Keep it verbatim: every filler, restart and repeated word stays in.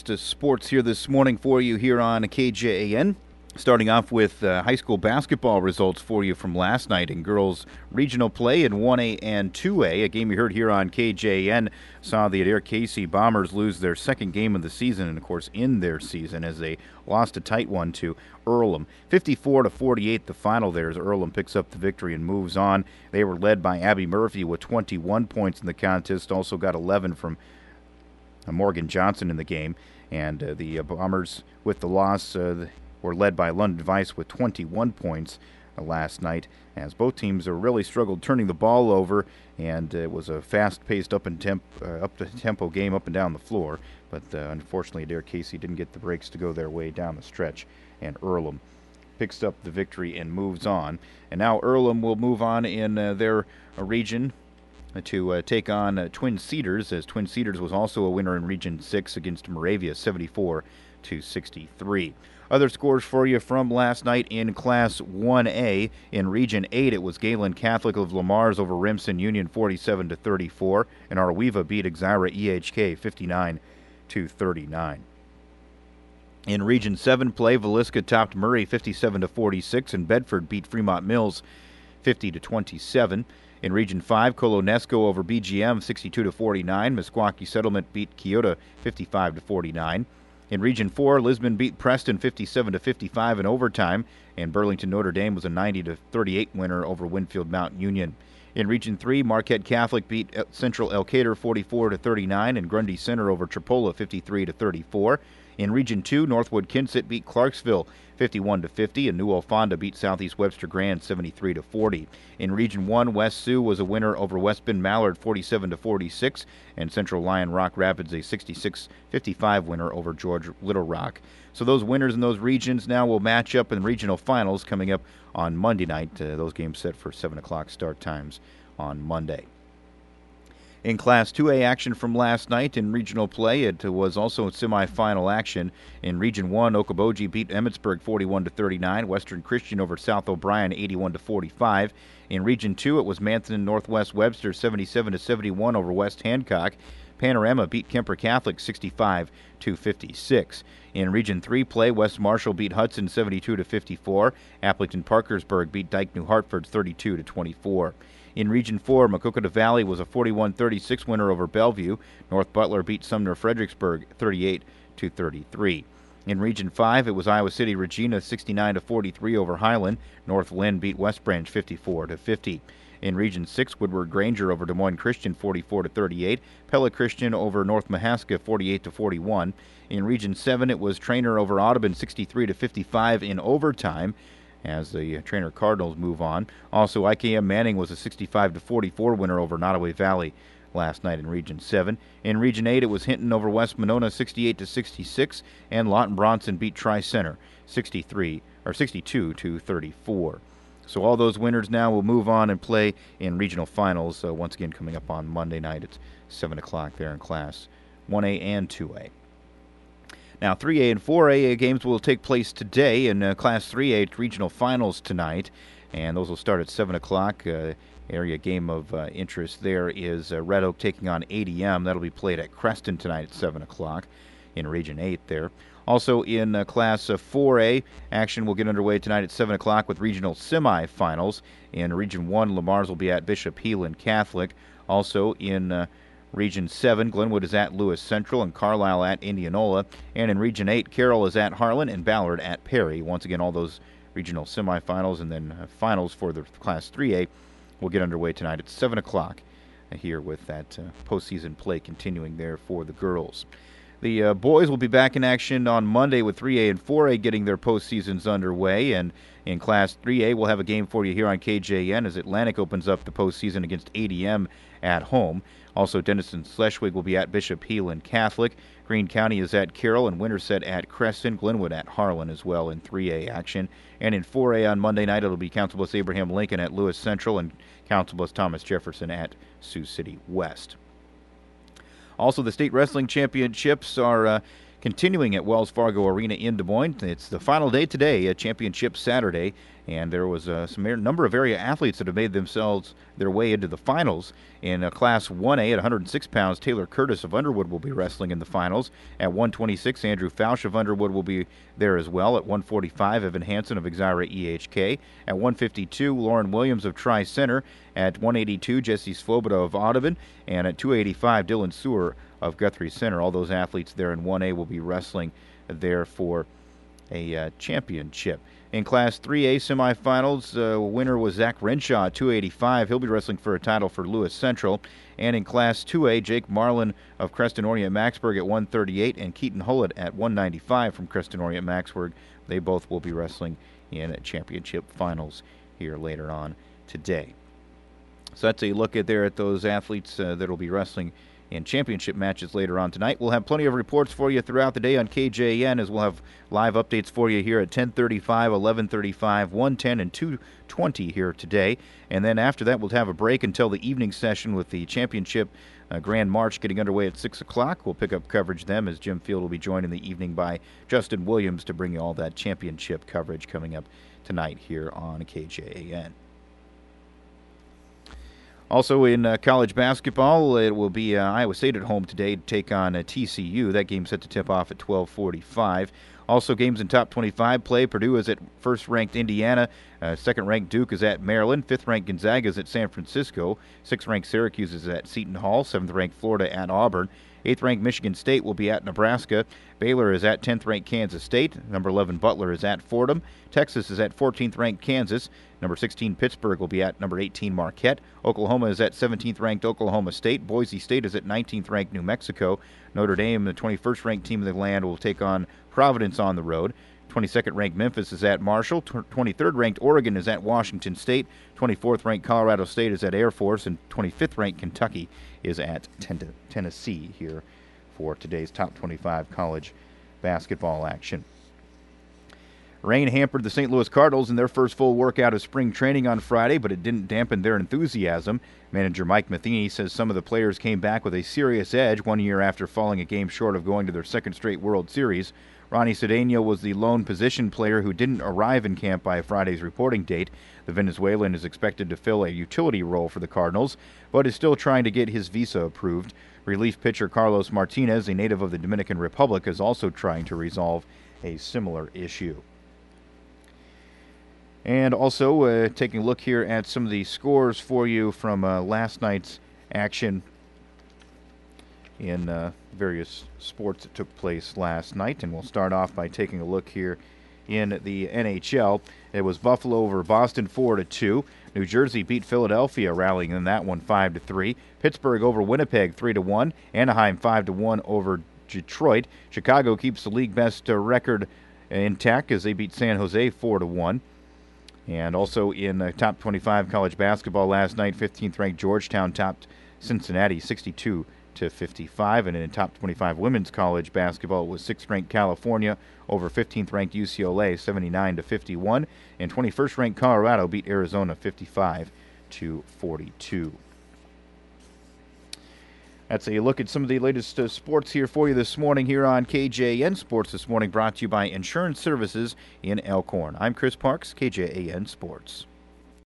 best uh, sports here this morning for you here on K J A N. Starting off with uh, high school basketball results for you from last night in girls regional play in one A and two A. A game you heard here on K J A N saw the Adair Casey Bombers lose their second game of the season, and of course in their season, as they lost a tight one to Earlham. fifty-four to forty-eight the final there as Earlham picks up the victory and moves on. They were led by Abby Murphy with twenty-one points in the contest, also got eleven from uh, Morgan Johnson in the game. And uh, the uh, Bombers with the loss uh, were led by London Vice with twenty-one points uh, last night, as both teams uh, really struggled turning the ball over, and uh, it was a fast-paced, up and temp, uh, up-tempo game up and down the floor. But uh, unfortunately, Adair Casey didn't get the breaks to go their way down the stretch, and Earlham picks up the victory and moves on. And now Earlham will move on in uh, their uh, region to uh, take on uh, Twin Cedars, as Twin Cedars was also a winner in Region six against Moravia, seventy-four to sixty-three. Other scores for you from last night in Class one A. In Region eight, it was Galen Catholic of Lamar's over Remsen Union, forty-seven to thirty-four, and Arweva beat Exira E H K, fifty-nine to thirty-nine. In Region seven play, Villisca topped Murray, fifty-seven to forty-six, and Bedford beat Fremont Mills, fifty to twenty-seven. In Region five, Colonesco over B G M, sixty-two to forty-nine. Meskwaki Settlement beat Kyoto, fifty-five to forty-nine. In Region four, Lisbon beat Preston, fifty-seven to fifty-five in overtime, and Burlington Notre Dame was a ninety to thirty-eight winner over Winfield Mount Union. In Region three, Marquette Catholic beat Central Elkader, forty-four to thirty-nine, and Grundy Center over Tripola, fifty-three to thirty-four. In Region two, Northwood Kensett beat Clarksville, fifty-one to fifty, and New Alfonda beat Southeast Webster Grand, seventy-three to forty. In Region one, West Sioux was a winner over West Bend Mallard, forty-seven to forty-six, and Central Lyon Rock Rapids a sixty-six fifty-five winner over George Little Rock. So those winners in those regions now will match up in regional finals coming up on Monday night. Uh, those games set for seven o'clock start times on Monday. In Class two A action from last night in regional play, it was also semifinal action. In Region one, Okoboji beat Emmetsburg forty-one to thirty-nine, Western Christian over South O'Brien eighty-one to forty-five. In Region two, it was Manson and Northwest Webster seventy-seven to seventy-one over West Hancock. Panorama beat Kemper Catholic sixty-five to fifty-six. In Region three play, West Marshall beat Hudson seventy-two to fifty-four. Appleton Parkersburg beat Dike New Hartford thirty-two to twenty-four. In Region four, Maquoketa Valley was a forty-one thirty-six winner over Bellevue. North Butler beat Sumner Fredericksburg thirty-eight to thirty-three. In Region five, it was Iowa City Regina sixty-nine to forty-three over Highland. North Lynn beat West Branch fifty-four to fifty. In Region six, Woodward Granger over Des Moines Christian forty-four to thirty-eight. Pella Christian over North Mahaska forty-eight to forty-one. In Region seven, it was Trainer over Audubon sixty-three to fifty-five in overtime, as the Trainer Cardinals move on. Also, I K M Manning was a sixty-five to forty-four winner over Nottoway Valley last night in Region seven. In Region eight, it was Hinton over West Monona sixty-eight to sixty-six, and Lawton Bronson beat Tri-Center sixty-three or sixty-two to thirty-four. So all those winners now will move on and play in regional finals, uh, once again coming up on Monday night at seven o'clock there in Class one A and two A. Now, three A and four A games will take place today. In uh, Class three A, regional finals tonight, and those will start at seven o'clock. Uh, area game of uh, interest there is uh, Red Oak taking on A D M. That'll be played at Creston tonight at seven o'clock in Region eight there. Also in uh, Class uh, four A, action will get underway tonight at seven o'clock with regional semifinals. In Region one, Lamar's will be at Bishop Heelan Catholic. Also in uh, Region seven, Glenwood is at Lewis Central and Carlisle at Indianola. And in Region eight, Carroll is at Harlan and Ballard at Perry. Once again, all those regional semifinals and then uh, finals for the Class three A will get underway tonight at seven o'clock uh, here with that uh, postseason play continuing there for the girls. The uh, boys will be back in action on Monday with three A and four A getting their postseasons underway. And in Class three A, we'll have a game for you here on K J N as Atlantic opens up the postseason against A D M at home. Also, Denison Schleswig will be at Bishop Heelan Catholic. Greene County is at Carroll and Winterset at Creston. Glenwood at Harlan as well in three A action. And in four A on Monday night, it'll be Council Bluffs Abraham Lincoln at Lewis Central and Council Bluffs Thomas Jefferson at Sioux City West. Also, the state wrestling championships are uh, continuing at Wells Fargo Arena in Des Moines. It's the final day today, a championship Saturday, and there was uh, some number of area athletes that have made themselves their way into the finals. In uh, Class one A at one hundred six pounds, Taylor Curtis of Underwood will be wrestling in the finals. At one twenty-six, Andrew Fausch of Underwood will be there as well. At one forty-five, Evan Hansen of Exira E H K. At one fifty-two, Lauren Williams of Tri-Center. At one eighty-two, Jesse Svoboda of Audubon. And at two eighty-five, Dylan Sewer of Guthrie Center. All those athletes there in one A will be wrestling there for a uh, championship. In Class three A semifinals, uh, winner was Zach Renshaw at two eighty-five. He'll be wrestling for a title for Lewis Central. And in Class two A, Jake Marlin of Creston Orient Maxburg at one thirty-eight and Keaton Hullett at one ninety-five from Creston Orient Maxburg. They both will be wrestling in championship finals here later on today. So that's a look at there at those athletes uh, that will be wrestling in championship matches later on tonight. We'll have plenty of reports for you throughout the day on K J A N, as we'll have live updates for you here at ten thirty-five, eleven thirty-five, one ten, and two twenty here today. And then after that, we'll have a break until the evening session with the championship uh, Grand March getting underway at six o'clock. We'll pick up coverage then, as Jim Field will be joined in the evening by Justin Williams to bring you all that championship coverage coming up tonight here on K J A N. Also in uh, college basketball, it will be uh, Iowa State at home today to take on uh, T C U. That game's set to tip off at twelve forty-five. Also games in top twenty-five play. Purdue is at first-ranked Indiana. Uh, second-ranked Duke is at Maryland. Fifth-ranked Gonzaga is at San Francisco. Sixth-ranked Syracuse is at Seton Hall. Seventh-ranked Florida at Auburn. Eighth-ranked Michigan State will be at Nebraska. Baylor is at tenth-ranked Kansas State. Number eleven Butler is at Fordham. Texas is at fourteenth-ranked Kansas. Number sixteen Pittsburgh will be at number eighteen Marquette. Oklahoma is at seventeenth-ranked Oklahoma State. Boise State is at nineteenth-ranked New Mexico. Notre Dame, the twenty-first-ranked team of the land, will take on Providence on the road. twenty-second-ranked Memphis is at Marshall. twenty-third-ranked Oregon is at Washington State. twenty-fourth-ranked Colorado State is at Air Force. And twenty-fifth-ranked Kentucky is at ten- Tennessee here for today's top twenty-five college basketball action. Rain hampered the Saint Louis Cardinals in their first full workout of spring training on Friday, but it didn't dampen their enthusiasm. Manager Mike Matheny says some of the players came back with a serious edge one year after falling a game short of going to their second straight World Series. Ronnie Cedeno was the lone position player who didn't arrive in camp by Friday's reporting date. The Venezuelan is expected to fill a utility role for the Cardinals, but is still trying to get his visa approved. Relief pitcher Carlos Martinez, a native of the Dominican Republic, is also trying to resolve a similar issue. And also uh, taking a look here at some of the scores for you from uh, last night's action in uh, various sports that took place last night. And we'll start off by taking a look here in the N H L. It was Buffalo over Boston four to two. New Jersey beat Philadelphia, rallying in that one five to three. Pittsburgh over Winnipeg three to one. Anaheim five to one over Detroit. Chicago keeps the league best uh, record intact as they beat San Jose four to one. And also in uh, top twenty-five college basketball last night, fifteenth-ranked Georgetown topped Cincinnati sixty-two to fifty-five. And in top twenty-five women's college basketball, it was sixth-ranked California over fifteenth-ranked U C L A seventy-nine to fifty-one. And twenty-first-ranked Colorado beat Arizona fifty-five to forty-two. That's a look at some of the latest uh, sports here for you this morning here on K J A N Sports This Morning, brought to you by Insurance Services in Elkhorn. I'm Chris Parks, K J A N Sports.